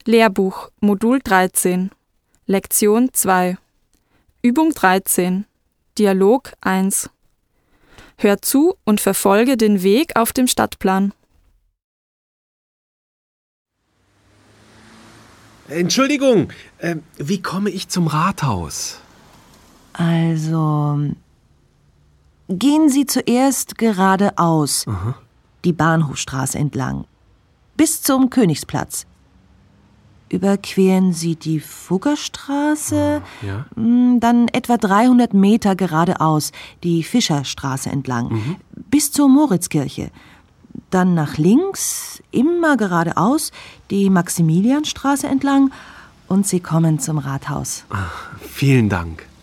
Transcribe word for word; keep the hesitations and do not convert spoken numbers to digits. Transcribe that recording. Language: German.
Lehrbuch, Modul dreizehn, Lektion zwei, Übung dreizehn, Dialog eins. Hör zu und verfolge den Weg auf dem Stadtplan. Entschuldigung, äh, wie komme ich zum Rathaus? Also, gehen Sie zuerst geradeaus, Aha. die Bahnhofstraße entlang, bis zum Königsplatz. Überqueren Sie die Fuggerstraße, Ja. dann etwa dreihundert Meter geradeaus, die Fischerstraße entlang, Mhm. bis zur Moritzkirche. Dann nach links, immer geradeaus, die Maximilianstraße entlang und Sie kommen zum Rathaus. Ach, vielen Dank.